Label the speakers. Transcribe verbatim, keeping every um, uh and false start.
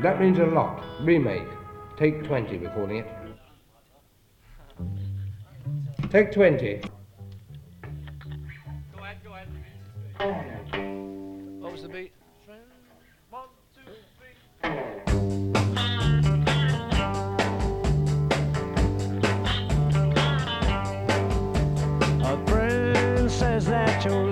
Speaker 1: That means a lot. Remake. Take twenty, we're calling it. Take twenty.
Speaker 2: Go ahead, go ahead. What was the beat? One, two, three.
Speaker 3: A friend says that you're